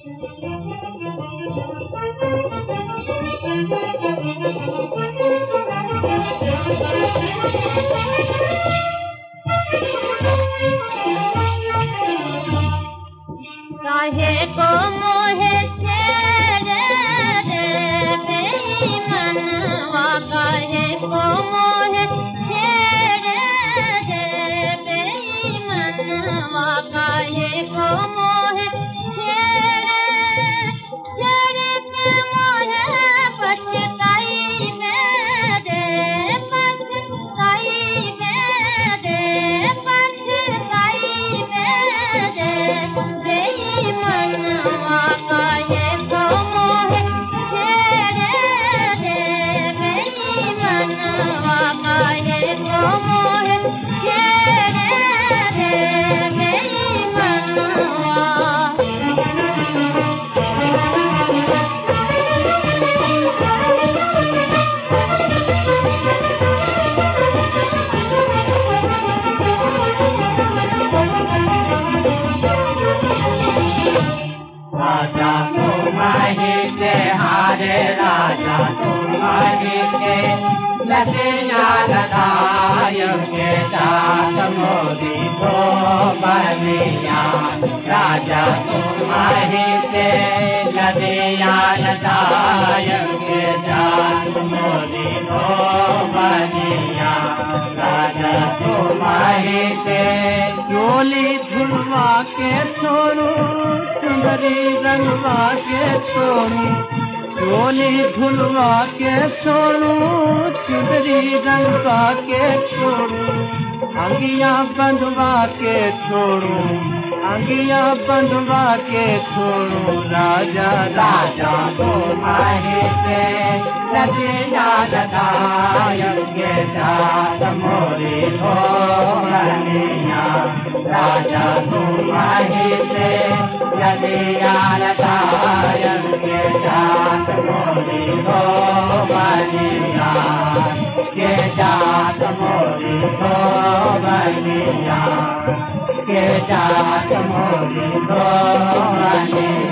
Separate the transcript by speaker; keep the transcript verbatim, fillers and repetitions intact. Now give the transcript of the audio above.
Speaker 1: काहे को मोहे छेड़े रे बेईमानवा, काहे को मोहे छेड़े रे बेईमानवा, काहे को मोहे छेड़े छेड़े के मोहे पछताई मेरे, पछताई मेरे, पछताई मेरे बेईमानवा, काहे को मोहे छेड़े रे बेईमानवा, काहे को मोहे छेड़े रे बेईमानवा।
Speaker 2: राजा तुम्हारे से हारे, राजा तुम्हारे से लगे के साथ मोदी को बनिया। राजा तुम्हारे से लगे के साथ मोदी को बनिया। राजा तुम्हारे से चोली झुलवा के छोड़ू, चुनरी रंगवा के छोड़ू, चोली झुलवा के छोड़ू, चुनरी रंगवा के छोड़ू, अंगिया बंधवा के छोड़ू, अंगिया बंधवा के छोड़ू। राजा राजा तुम्हारे से लगे के साथ मोरी हो बनिया। राजा तुम्हारे से लगे के साथ मोरी हो बनिया, के साथ मोरी हो बनिया, के साथ मोरी हो बनिया।